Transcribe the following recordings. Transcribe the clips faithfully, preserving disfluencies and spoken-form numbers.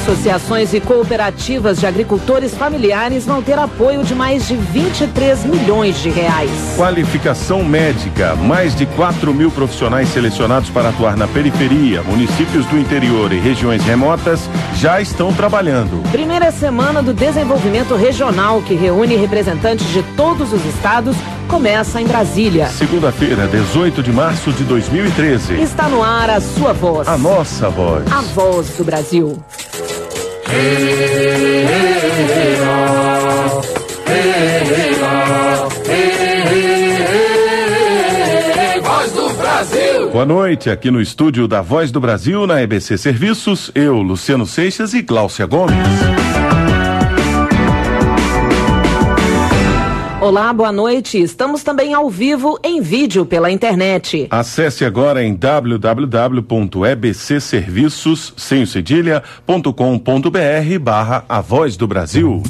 Associações e cooperativas de agricultores familiares vão ter apoio de mais de vinte e três milhões de reais. Qualificação médica. Mais de quatro mil profissionais selecionados para atuar na periferia, municípios do interior e regiões remotas já estão trabalhando. Primeira semana do desenvolvimento regional, que reúne representantes de todos os estados, começa em Brasília. Segunda-feira, dezoito de março de dois mil e treze. Está no ar a sua voz. A nossa voz. A voz do Brasil. Voz do Brasil. Boa noite, aqui no estúdio da Voz do Brasil, na E B C Serviços, eu, Luciano Seixas e Gláucia Gomes. Olá, boa noite. Estamos também ao vivo em vídeo pela internet. Acesse agora em w w w ponto e b c serviços sem cedilha ponto com ponto b r barra A Voz do Brasil.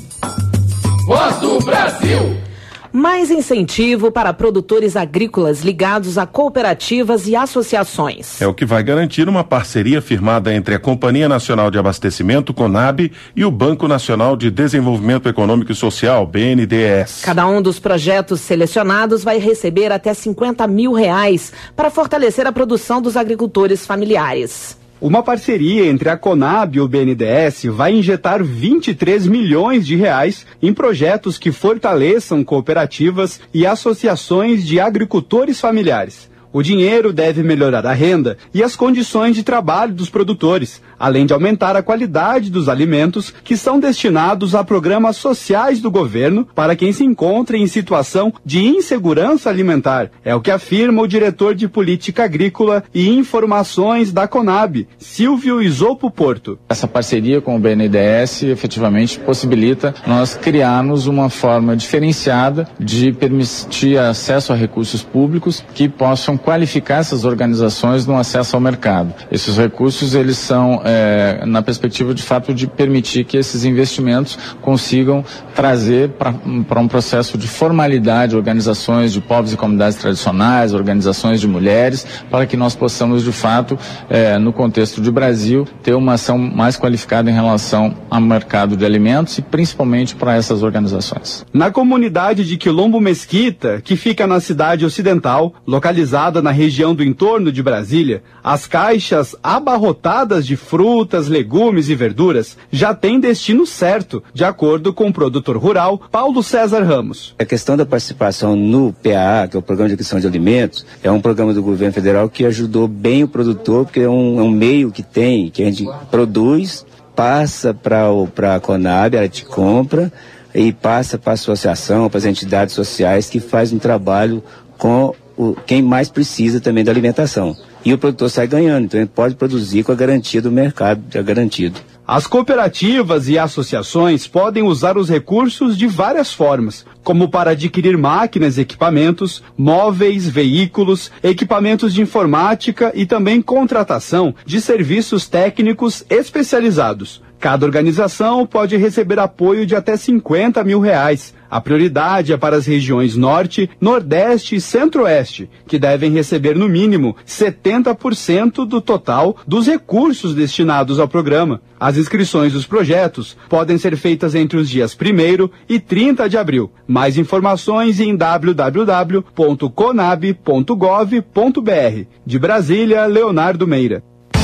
Voz do Brasil. Mais incentivo para produtores agrícolas ligados a cooperativas e associações. É o que vai garantir uma parceria firmada entre a Companhia Nacional de Abastecimento, CONAB, e o Banco Nacional de Desenvolvimento Econômico e Social, B N D E S. Cada um dos projetos selecionados vai receber até cinquenta mil reais para fortalecer a produção dos agricultores familiares. Uma parceria entre a CONAB e o B N D E S vai injetar vinte e três milhões de reais em projetos que fortaleçam cooperativas e associações de agricultores familiares. O dinheiro deve melhorar a renda e as condições de trabalho dos produtores, além de aumentar a qualidade dos alimentos que são destinados a programas sociais do governo para quem se encontra em situação de insegurança alimentar. É o que afirma o diretor de Política Agrícola e Informações da CONAB, Silvio Isopo Porto. Essa parceria com o B N D E S efetivamente possibilita nós criarmos uma forma diferenciada de permitir acesso a recursos públicos que possam qualificar essas organizações no acesso ao mercado. Esses recursos, eles são é, na perspectiva de fato de permitir que esses investimentos consigam trazer para um processo de formalidade organizações de povos e comunidades tradicionais, organizações de mulheres, para que nós possamos de fato, é, no contexto de Brasil, ter uma ação mais qualificada em relação ao mercado de alimentos e principalmente para essas organizações. Na comunidade de Quilombo Mesquita, que fica na cidade ocidental, localizada na região do entorno de Brasília, as caixas abarrotadas de frutas, legumes e verduras já têm destino certo, de acordo com o produtor rural Paulo César Ramos. A questão da participação no P A A, que é o Programa de Aquisição de Alimentos, é um programa do governo federal que ajudou bem o produtor, porque é um, é um meio que tem, que a gente produz, passa para a CONAB, ela te compra, e passa para a associação, para as entidades sociais que fazem um trabalho com o, quem mais precisa também da alimentação. E o produtor sai ganhando, então ele pode produzir com a garantia do mercado, já garantido. As cooperativas e associações podem usar os recursos de várias formas, como para adquirir máquinas e equipamentos, móveis, veículos, equipamentos de informática e também contratação de serviços técnicos especializados. Cada organização pode receber apoio de até cinquenta mil reais. A prioridade é para as regiões Norte, Nordeste e Centro-Oeste, que devem receber no mínimo setenta por cento do total dos recursos destinados ao programa. As inscrições dos projetos podem ser feitas entre os dias primeiro e trinta de abril. Mais informações em w w w ponto conab ponto gov ponto b r. De Brasília, Leonardo Meira.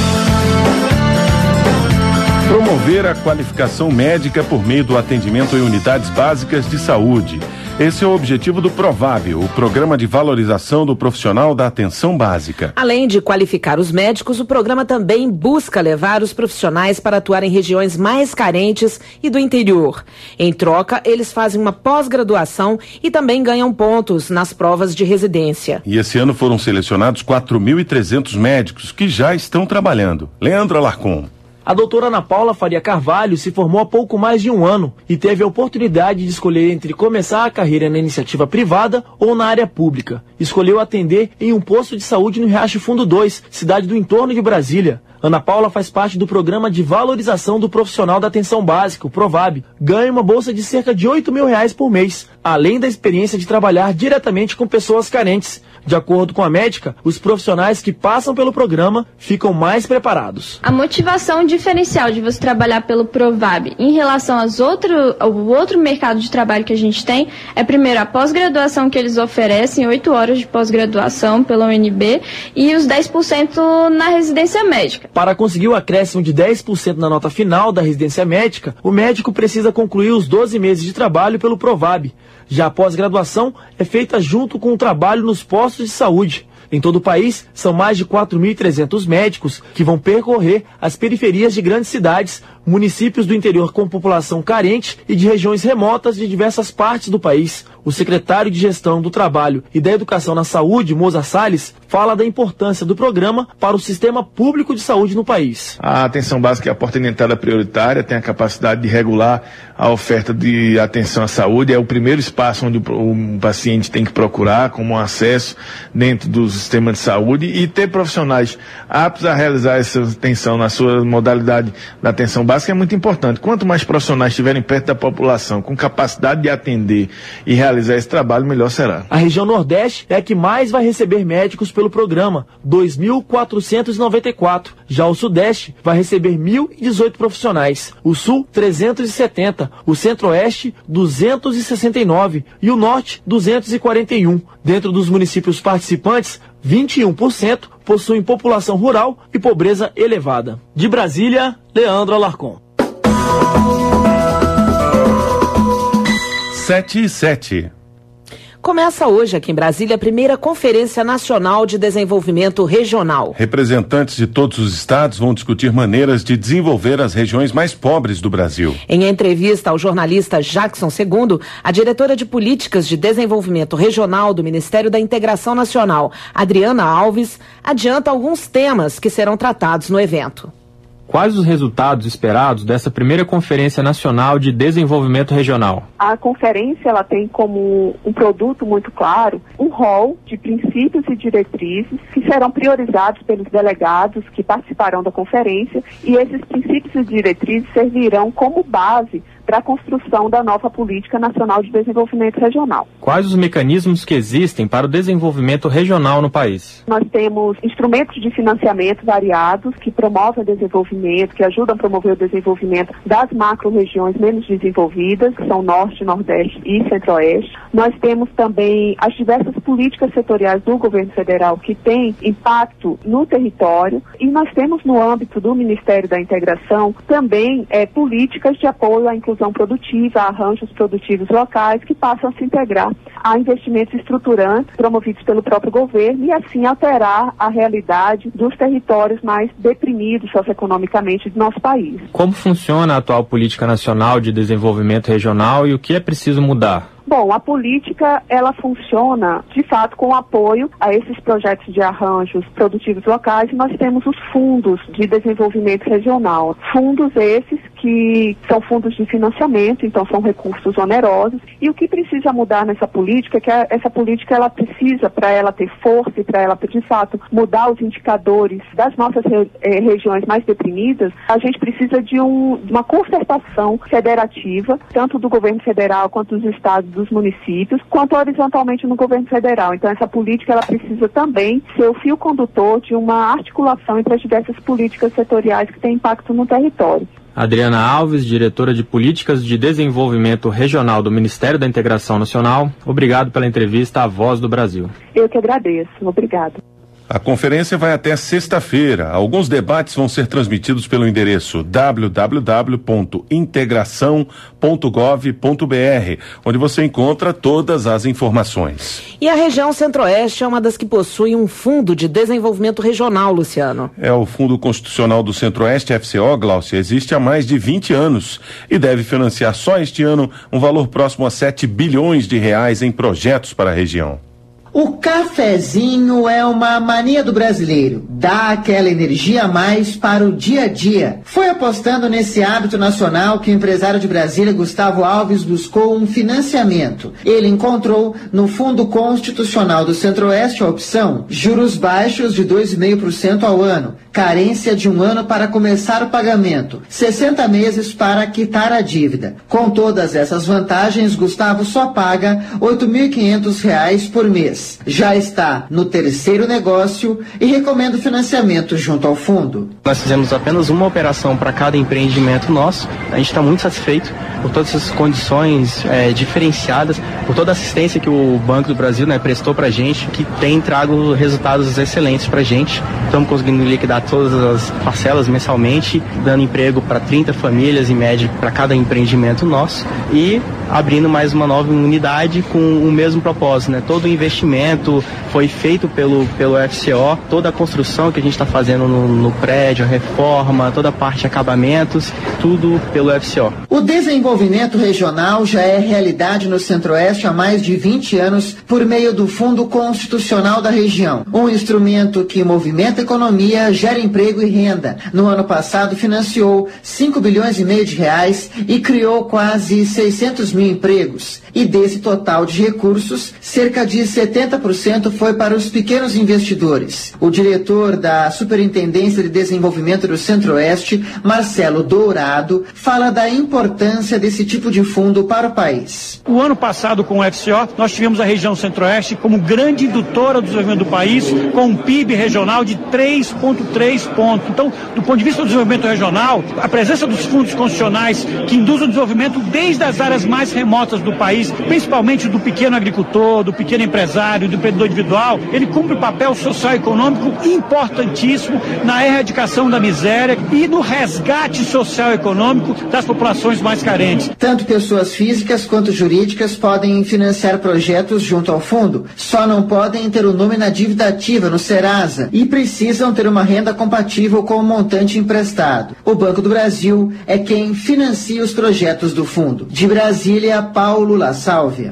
Promover a qualificação médica por meio do atendimento em unidades básicas de saúde. Esse é o objetivo do Provável, o programa de valorização do profissional da atenção básica. Além de qualificar os médicos, o programa também busca levar os profissionais para atuar em regiões mais carentes e do interior. Em troca, eles fazem uma pós-graduação e também ganham pontos nas provas de residência. E esse ano foram selecionados quatro mil e trezentos médicos que já estão trabalhando. Leandro Alarcon. A doutora Ana Paula Faria Carvalho se formou há pouco mais de um ano e teve a oportunidade de escolher entre começar a carreira na iniciativa privada ou na área pública. Escolheu atender em um posto de saúde no Riacho Fundo dois, cidade do entorno de Brasília. Ana Paula faz parte do Programa de Valorização do Profissional da Atenção Básica, o PROVAB. Ganha uma bolsa de cerca de oito mil reais por mês, além da experiência de trabalhar diretamente com pessoas carentes. De acordo com a médica, os profissionais que passam pelo programa ficam mais preparados. A motivação diferencial de você trabalhar pelo PROVAB em relação aos outro, ao outro mercado de trabalho que a gente tem é, primeiro, a pós-graduação que eles oferecem, oito horas de pós-graduação pela U N B e os dez por cento na residência médica. Para conseguir o acréscimo de dez por cento na nota final da residência médica, o médico precisa concluir os doze meses de trabalho pelo PROVAB. Já a pós-graduação é feita junto com o trabalho nos postos de saúde. Em todo o país, são mais de quatro mil e trezentos médicos que vão percorrer as periferias de grandes cidades, municípios do interior com população carente e de regiões remotas de diversas partes do país. O secretário de Gestão do Trabalho e da Educação na Saúde, Moza Salles, fala da importância do programa para o sistema público de saúde no país. A atenção básica é a porta de entrada prioritária, tem a capacidade de regular a oferta de atenção à saúde, é o primeiro espaço onde o paciente tem que procurar como um acesso dentro do sistema de saúde, e ter profissionais aptos a realizar essa atenção na sua modalidade da atenção básica é muito importante. Quanto mais profissionais estiverem perto da população, com capacidade de atender e realizar esse trabalho, melhor será. A região Nordeste é a que mais vai receber médicos pelo programa, dois mil quatrocentos e noventa e quatro. Já o Sudeste vai receber mil e dezoito profissionais. O Sul, trezentos e setenta. O Centro-Oeste, duzentos e sessenta e nove. E o Norte, duzentos e quarenta e um. Dentro dos municípios participantes, vinte e um por cento possuem população rural e pobreza elevada. De Brasília, Leandro Alarcon. sete e sete. Começa hoje aqui em Brasília a primeira Conferência Nacional de Desenvolvimento Regional. Representantes de todos os estados vão discutir maneiras de desenvolver as regiões mais pobres do Brasil. Em entrevista ao jornalista Jackson Segundo, a diretora de Políticas de Desenvolvimento Regional do Ministério da Integração Nacional, Adriana Alves, adianta alguns temas que serão tratados no evento. Quais os resultados esperados dessa primeira Conferência Nacional de Desenvolvimento Regional? A conferência ela tem como um produto muito claro um rol de princípios e diretrizes que serão priorizados pelos delegados que participarão da conferência, e esses princípios e diretrizes servirão como base para a construção da nova Política Nacional de Desenvolvimento Regional. Quais os mecanismos que existem para o desenvolvimento regional no país? Nós temos instrumentos de financiamento variados que promovem o desenvolvimento, que ajudam a promover o desenvolvimento das macro-regiões menos desenvolvidas, que são Norte, Nordeste e Centro-Oeste. Nós temos também as diversas políticas setoriais do governo federal que têm impacto no território, e nós temos no âmbito do Ministério da Integração também é, políticas de apoio à inclusão produtiva, a arranjos produtivos locais que passam a se integrar a investimentos estruturantes promovidos pelo próprio governo e assim alterar a realidade dos territórios mais deprimidos socioeconomicamente do nosso país. Como funciona a atual Política Nacional de Desenvolvimento Regional e o que é preciso mudar? Bom, a política, ela funciona, de fato, com apoio a esses projetos de arranjos produtivos locais, e nós temos os fundos de desenvolvimento regional. Fundos esses que são fundos de financiamento, então são recursos onerosos, e o que precisa mudar nessa política é que essa política, ela precisa, para ela ter força e para ela, de fato, mudar os indicadores das nossas re, eh, regiões mais deprimidas, a gente precisa de, um, de uma concertação federativa, tanto do governo federal quanto dos estados, dos municípios, quanto horizontalmente no governo federal. Então essa política ela precisa também ser o fio condutor de uma articulação entre as diversas políticas setoriais que têm impacto no território. Adriana Alves, diretora de Políticas de Desenvolvimento Regional do Ministério da Integração Nacional, obrigado pela entrevista à Voz do Brasil. Eu que agradeço. Obrigada. A conferência vai até sexta-feira. Alguns debates vão ser transmitidos pelo endereço w w w ponto integração ponto gov ponto b r, onde você encontra todas as informações. E a região Centro-Oeste é uma das que possui um fundo de desenvolvimento regional, Luciano. É, o Fundo Constitucional do Centro-Oeste, F C O, Glaucia, existe há mais de vinte anos e deve financiar só este ano um valor próximo a sete bilhões de reais em projetos para a região. O cafezinho é uma mania do brasileiro. dá aquela energia a mais para o dia a dia. Foi apostando nesse hábito nacional que o empresário de Brasília, Gustavo Alves, buscou um financiamento. Ele encontrou no Fundo Constitucional do Centro-Oeste a opção juros baixos de dois vírgula cinco por cento ao ano, carência de um ano para começar o pagamento, sessenta meses para quitar a dívida. Com todas essas vantagens, Gustavo só paga oito mil e quinhentos reais por mês. Já está no terceiro negócio e recomenda o financiamento junto ao fundo. Nós fizemos apenas uma operação para cada empreendimento nosso. A gente está muito satisfeito por todas essas condições é, diferenciadas, por toda a assistência que o Banco do Brasil, né, prestou para a gente, que tem trago resultados excelentes para a gente. Estamos conseguindo liquidar todas as parcelas mensalmente, dando emprego para trinta famílias em média para cada empreendimento nosso e abrindo mais uma nova unidade com o mesmo propósito, né? Todo o investimento foi feito pelo, pelo F C O, toda a construção que a gente está fazendo no, no prédio, a reforma, toda a parte de acabamentos, tudo pelo F C O. O desenvolvimento regional já é realidade no Centro-Oeste há mais de vinte anos por meio do Fundo Constitucional da região, um instrumento que movimenta a economia, gera emprego e renda. No ano passado financiou cinco bilhões e meio de reais e criou quase seiscentos mil empregos. E desse total de recursos, cerca de setenta por cento foi para os pequenos investidores. O diretor da Superintendência de Desenvolvimento do Centro-Oeste, Marcelo Dourado, fala da importância desse tipo de fundo para o país. O ano passado, com o F C O, nós tivemos a região Centro-Oeste como grande indutora do desenvolvimento do país, com um P I B regional de três vírgula três pontos. Então, do ponto de vista do desenvolvimento regional, a presença dos fundos constitucionais que induzem o desenvolvimento desde as áreas mais remotas do país, principalmente do pequeno agricultor, do pequeno empresário, do empreendedor individual, ele cumpre um papel social e econômico importantíssimo na erradicação da miséria e no resgate social e econômico das populações mais carentes. Tanto pessoas físicas quanto jurídicas podem financiar projetos junto ao fundo, só não podem ter o nome na dívida ativa no Serasa e precisam ter uma renda compatível com o montante emprestado. O Banco do Brasil é quem financia os projetos do fundo. De Brasília, Paulo La Sálvia.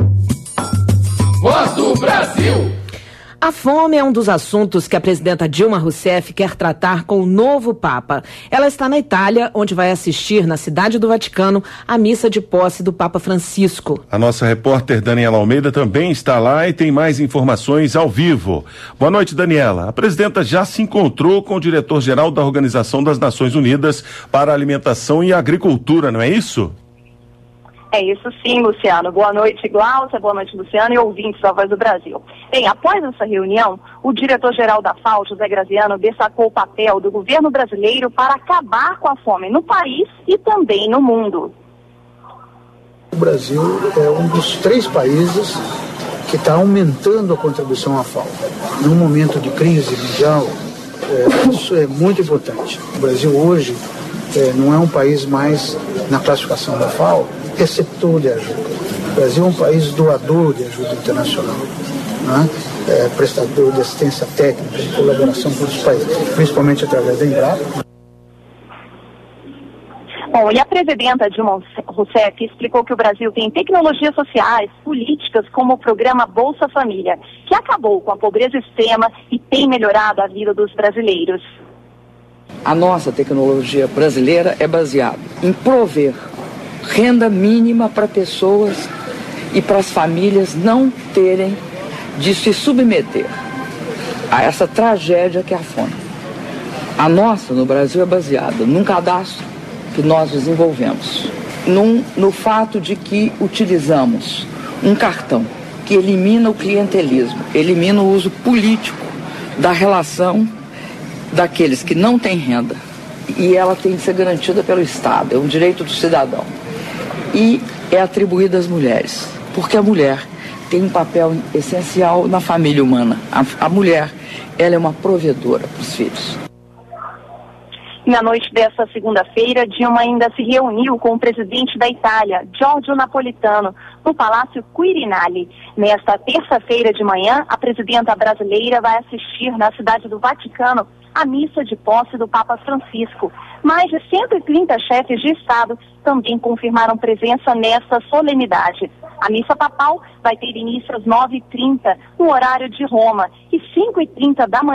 Voz do Brasil. A fome é um dos assuntos que a presidenta Dilma Rousseff quer tratar com o novo Papa. Ela está na Itália, onde vai assistir, na Cidade do Vaticano, a missa de posse do Papa Francisco. A nossa repórter Daniela Almeida também está lá e tem mais informações ao vivo. Boa noite, Daniela. A presidenta já se encontrou com o diretor-geral da Organização das Nações Unidas para a Alimentação e Agricultura, não é isso? É isso sim, Luciano. Boa noite, Glaucia, boa noite, Luciano, e ouvintes da Voz do Brasil. Bem, após essa reunião, o diretor-geral da F A O, José Graziano, destacou o papel do governo brasileiro para acabar com a fome no país e também no mundo. O Brasil é um dos três países que está aumentando a contribuição à F A O. Num momento de crise mundial, é, isso é muito importante. O Brasil hoje é, não é um país mais na classificação da F A O, receptor de ajuda. O Brasil é um país doador de ajuda internacional, né? É, prestador de assistência técnica, de colaboração com os países, principalmente através da Embrapa. Bom, e a presidenta Dilma Rousseff explicou que o Brasil tem tecnologias sociais, políticas como o programa Bolsa Família, que acabou com a pobreza extrema e tem melhorado a vida dos brasileiros. A nossa tecnologia brasileira é baseada em prover renda mínima para pessoas e para as famílias não terem de se submeter a essa tragédia que é a fome. A nossa, no Brasil, é baseada num cadastro que nós desenvolvemos, num, no fato de que utilizamos um cartão que elimina o clientelismo, elimina o uso político da relação daqueles que não têm renda, e ela tem que ser garantida pelo Estado, é um direito do cidadão. E é atribuída às mulheres, porque a mulher tem um papel essencial na família humana. A, a mulher, ela é uma provedora para os filhos. Na noite desta segunda-feira, Dilma ainda se reuniu com o presidente da Itália, Giorgio Napolitano, no Palácio Quirinale. Nesta terça-feira de manhã, a presidenta brasileira vai assistir na Cidade do Vaticano a missa de posse do Papa Francisco. Mais de cento e trinta chefes de Estado também confirmaram presença nessa solenidade. A missa papal vai ter início às nove e trinta, no horário de Roma, e cinco e trinta da manhã,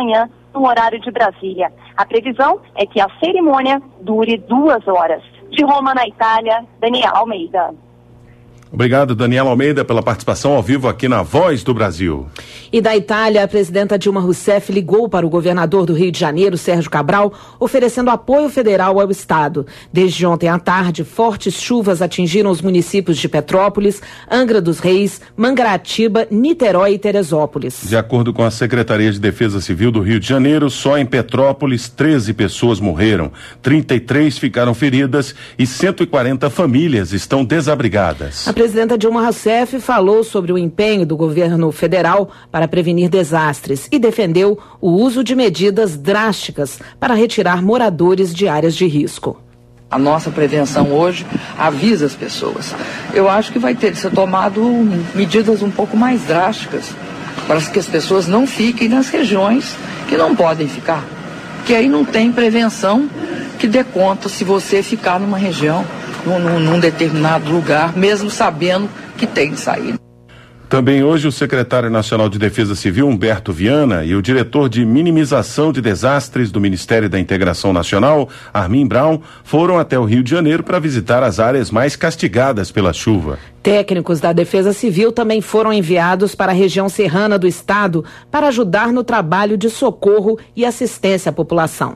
no horário de Brasília. A previsão é que a cerimônia dure duas horas. De Roma, na Itália, Daniela Almeida. Obrigado, Daniela Almeida, pela participação ao vivo aqui na Voz do Brasil. E da Itália, a presidenta Dilma Rousseff ligou para o governador do Rio de Janeiro, Sérgio Cabral, oferecendo apoio federal ao estado. Desde ontem à tarde, fortes chuvas atingiram os municípios de Petrópolis, Angra dos Reis, Mangaratiba, Niterói e Teresópolis. De acordo com a Secretaria de Defesa Civil do Rio de Janeiro, só em Petrópolis treze pessoas morreram, trinta e três ficaram feridas e cento e quarenta famílias estão desabrigadas. A presidenta Dilma Rousseff falou sobre o empenho do governo federal para prevenir desastres e defendeu o uso de medidas drásticas para retirar moradores de áreas de risco. A nossa prevenção hoje avisa as pessoas. Eu acho que vai ter que ser tomado medidas um pouco mais drásticas para que as pessoas não fiquem nas regiões que não podem ficar. Porque aí não tem prevenção que dê conta se você ficar numa região, num, num determinado lugar, mesmo sabendo que tem saída. Também hoje o secretário nacional de Defesa Civil, Humberto Viana, e o diretor de minimização de desastres do Ministério da Integração Nacional, Armin Brown, foram até o Rio de Janeiro para visitar as áreas mais castigadas pela chuva. Técnicos da Defesa Civil também foram enviados para a região serrana do estado para ajudar no trabalho de socorro e assistência à população.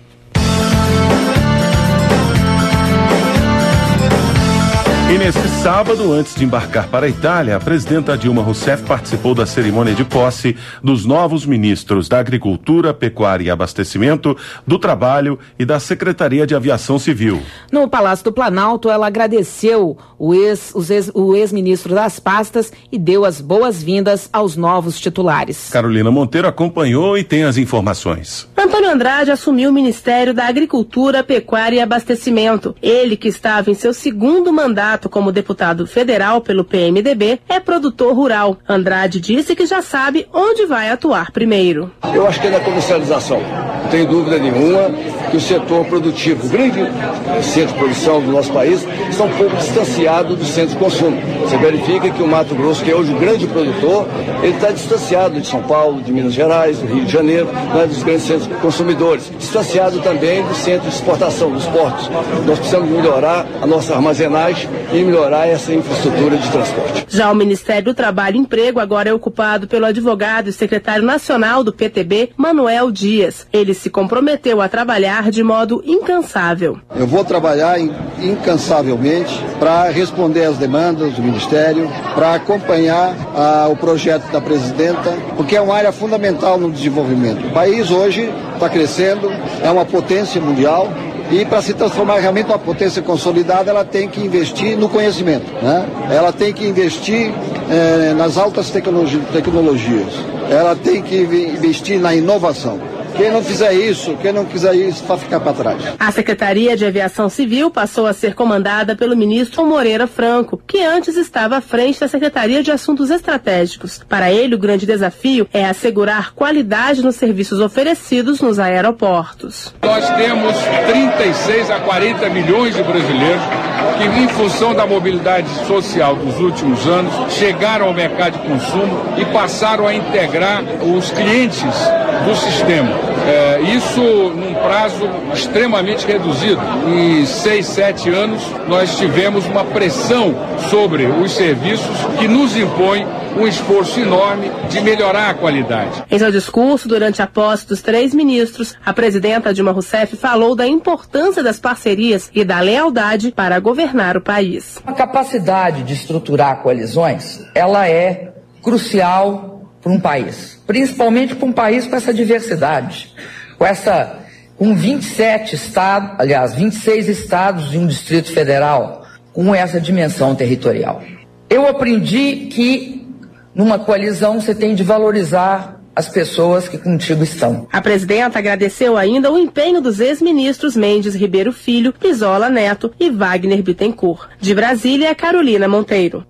E nesse sábado, antes de embarcar para a Itália, a presidenta Dilma Rousseff participou da cerimônia de posse dos novos ministros da Agricultura, Pecuária e Abastecimento, do Trabalho e da Secretaria de Aviação Civil. No Palácio do Planalto, ela agradeceu o, ex, os ex, o ex-ministro das pastas e deu as boas-vindas aos novos titulares. Carolina Monteiro acompanhou e tem as informações. Antônio Andrade assumiu o Ministério da Agricultura, Pecuária e Abastecimento. Ele, que estava em seu segundo mandato como deputado federal pelo P M D B, é produtor rural. Andrade disse que já sabe onde vai atuar primeiro. Eu acho que é na comercialização. Não tenho dúvida nenhuma que o setor produtivo, o grande centro de produção do nosso país, está um pouco distanciado do centro de consumo. Você verifica que o Mato Grosso, que é hoje o grande produtor, ele está distanciado de São Paulo, de Minas Gerais, do Rio de Janeiro, né, dos grandes centros consumidores. Distanciado também do centro de exportação, dos portos. Nós precisamos melhorar a nossa armazenagem e melhorar essa infraestrutura de transporte. Já o Ministério do Trabalho e Emprego agora é ocupado pelo advogado e secretário nacional do P T B, Manuel Dias. Ele se comprometeu a trabalhar de modo incansável. Eu vou trabalhar incansavelmente para responder às demandas do Ministério, para acompanhar ah, o projeto da presidenta, porque é uma área fundamental no desenvolvimento. O país hoje está crescendo, é uma potência mundial. E para se transformar realmente numa potência consolidada, ela tem que investir no conhecimento, né? Ela tem que investir eh, nas altas tecnologi- tecnologias. Ela tem que investir na inovação. Quem não fizer isso, quem não quiser isso, vai ficar para trás. A Secretaria de Aviação Civil passou a ser comandada pelo ministro Moreira Franco, que antes estava à frente da Secretaria de Assuntos Estratégicos. Para ele, o grande desafio é assegurar qualidade nos serviços oferecidos nos aeroportos. Nós temos trinta e seis a quarenta milhões de brasileiros que, em função da mobilidade social dos últimos anos, chegaram ao mercado de consumo e passaram a integrar os clientes do sistema. É, isso num prazo extremamente reduzido. Em seis, sete anos, nós tivemos uma pressão sobre os serviços que nos impõe um esforço enorme de melhorar a qualidade. Em seu discurso, durante a posse dos três ministros, a presidenta Dilma Rousseff falou da importância das parcerias e da lealdade para governar o país. A capacidade de estruturar coalizões, ela é crucial para um país, principalmente para um país com essa diversidade, com essa, com vinte e sete estados, aliás, vinte e seis estados e um Distrito Federal, com essa dimensão territorial. Eu aprendi que numa coalizão você tem de valorizar as pessoas que contigo estão. A presidenta agradeceu ainda o empenho dos ex-ministros Mendes Ribeiro Filho, Pisola Neto e Wagner Bittencourt. De Brasília, Carolina Monteiro.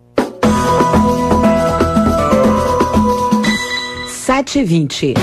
sete e vinte.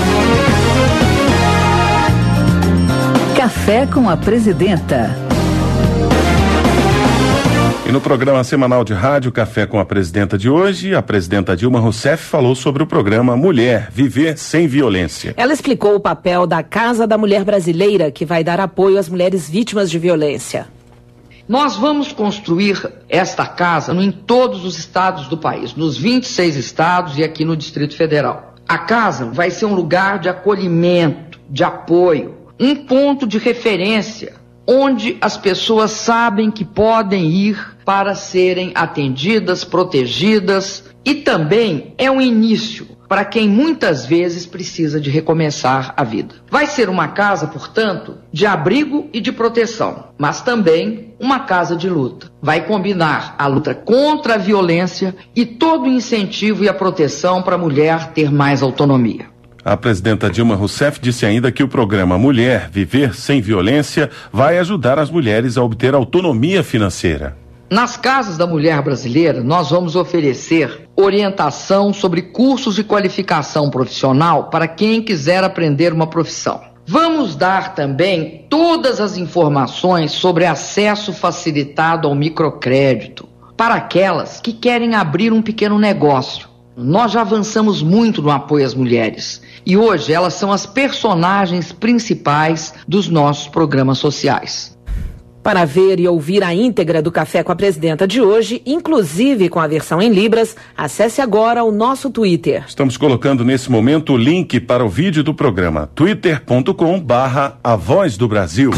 Café com a presidenta. E no programa semanal de rádio Café com a Presidenta de hoje, a presidenta Dilma Rousseff falou sobre o programa Mulher, Viver Sem Violência. Ela explicou o papel da Casa da Mulher Brasileira, que vai dar apoio às mulheres vítimas de violência. Nós vamos construir esta casa em todos os estados do país, nos vinte e seis estados e aqui no Distrito Federal. A casa vai ser um lugar de acolhimento, de apoio, um ponto de referência, onde as pessoas sabem que podem ir para serem atendidas, protegidas, e também é um início para quem muitas vezes precisa de recomeçar a vida. Vai ser uma casa, portanto, de abrigo e de proteção, mas também uma casa de luta. Vai combinar a luta contra a violência e todo o incentivo e a proteção para a mulher ter mais autonomia. A presidenta Dilma Rousseff disse ainda que o programa Mulher, Viver Sem Violência vai ajudar as mulheres a obter autonomia financeira. Nas casas da mulher brasileira, nós vamos oferecer orientação sobre cursos de qualificação profissional para quem quiser aprender uma profissão. Vamos dar também todas as informações sobre acesso facilitado ao microcrédito para aquelas que querem abrir um pequeno negócio. Nós já avançamos muito no apoio às mulheres e hoje elas são as personagens principais dos nossos programas sociais. Para ver e ouvir a íntegra do Café com a Presidenta de hoje, inclusive com a versão em Libras, acesse agora o nosso Twitter. Estamos colocando nesse momento o link para o vídeo do programa, twitter ponto com barra A Voz do Brasil.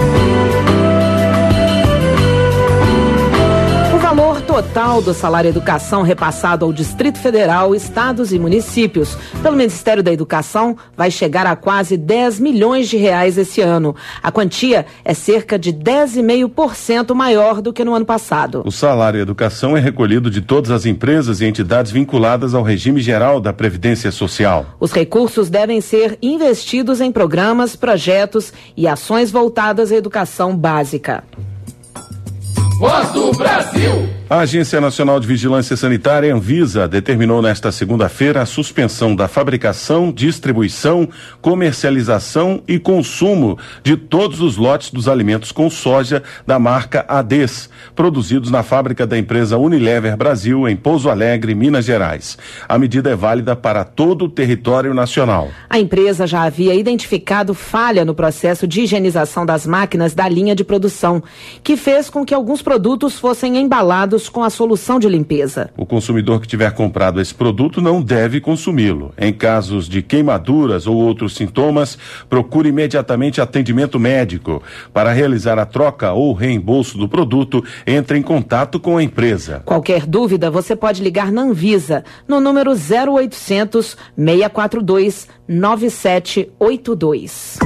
O total do salário educação repassado ao Distrito Federal, estados e municípios pelo Ministério da Educação vai chegar a quase dez milhões de reais esse ano. A quantia é cerca de dez vírgula cinco por cento maior do que no ano passado. O salário educação é recolhido de todas as empresas e entidades vinculadas ao regime geral da Previdência Social. Os recursos devem ser investidos em programas, projetos e ações voltadas à educação básica. Voz do Brasil! A Agência Nacional de Vigilância Sanitária, Anvisa, determinou nesta segunda-feira a suspensão da fabricação, distribuição, comercialização e consumo de todos os lotes dos alimentos com soja da marca Ades, produzidos na fábrica da empresa Unilever Brasil, em Pouso Alegre, Minas Gerais. A medida é válida para todo o território nacional. A empresa já havia identificado falha no processo de higienização das máquinas da linha de produção, que fez com que alguns produtos fossem embalados com a solução de limpeza. O consumidor que tiver comprado esse produto não deve consumi-lo. Em casos de queimaduras ou outros sintomas, procure imediatamente atendimento médico. Para realizar a troca ou reembolso do produto, entre em contato com a empresa. Qualquer dúvida, você pode ligar na Anvisa, no número zero oitocentos, seis quatro dois, nove sete oito dois.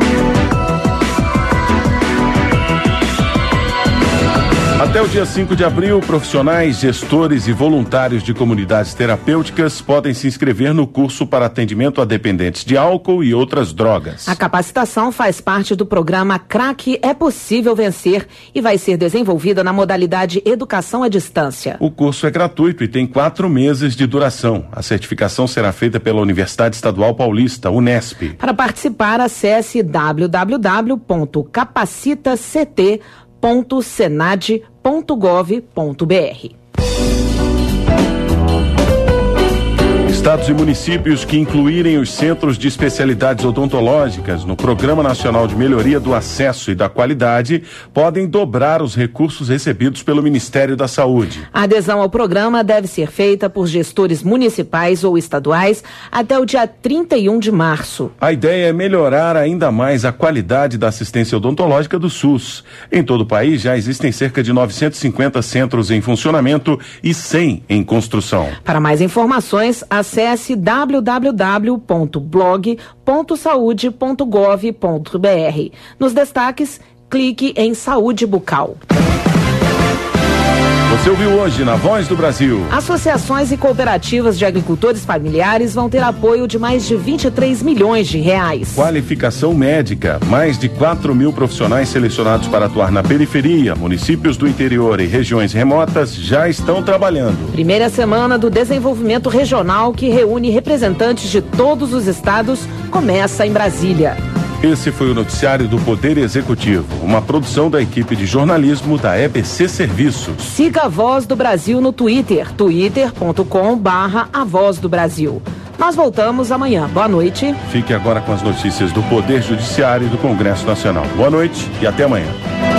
Até o dia cinco de abril, profissionais, gestores e voluntários de comunidades terapêuticas podem se inscrever no curso para atendimento a dependentes de álcool e outras drogas. A capacitação faz parte do programa Crack é Possível Vencer e vai ser desenvolvida na modalidade Educação à Distância. O curso é gratuito e tem quatro meses de duração. A certificação será feita pela Universidade Estadual Paulista, Unesp. Para participar, acesse w w w ponto capacita c t ponto senad ponto gov ponto b r. Estados e municípios que incluírem os centros de especialidades odontológicas no Programa Nacional de Melhoria do Acesso e da Qualidade podem dobrar os recursos recebidos pelo Ministério da Saúde. A adesão ao programa deve ser feita por gestores municipais ou estaduais até o dia trinta e um de março. A ideia é melhorar ainda mais a qualidade da assistência odontológica do SUS. Em todo o país já existem cerca de novecentos e cinquenta centros em funcionamento e cem em construção. Para mais informações, acesse w w w ponto blog ponto saude ponto gov ponto b r. Nos destaques, clique em Saúde Bucal. Você ouviu hoje na Voz do Brasil. Associações e cooperativas de agricultores familiares vão ter apoio de mais de vinte e três milhões de reais. Qualificação médica. Mais de quatro mil profissionais selecionados para atuar na periferia, municípios do interior e regiões remotas já estão trabalhando. Primeira semana do desenvolvimento regional, que reúne representantes de todos os estados, começa em Brasília. Esse foi o noticiário do Poder Executivo, uma produção da equipe de jornalismo da E B C Serviços. Siga a Voz do Brasil no Twitter, twitter ponto com barra a Voz do Brasil. Nós voltamos amanhã. Boa noite. Fique agora com as notícias do Poder Judiciário e do Congresso Nacional. Boa noite e até amanhã.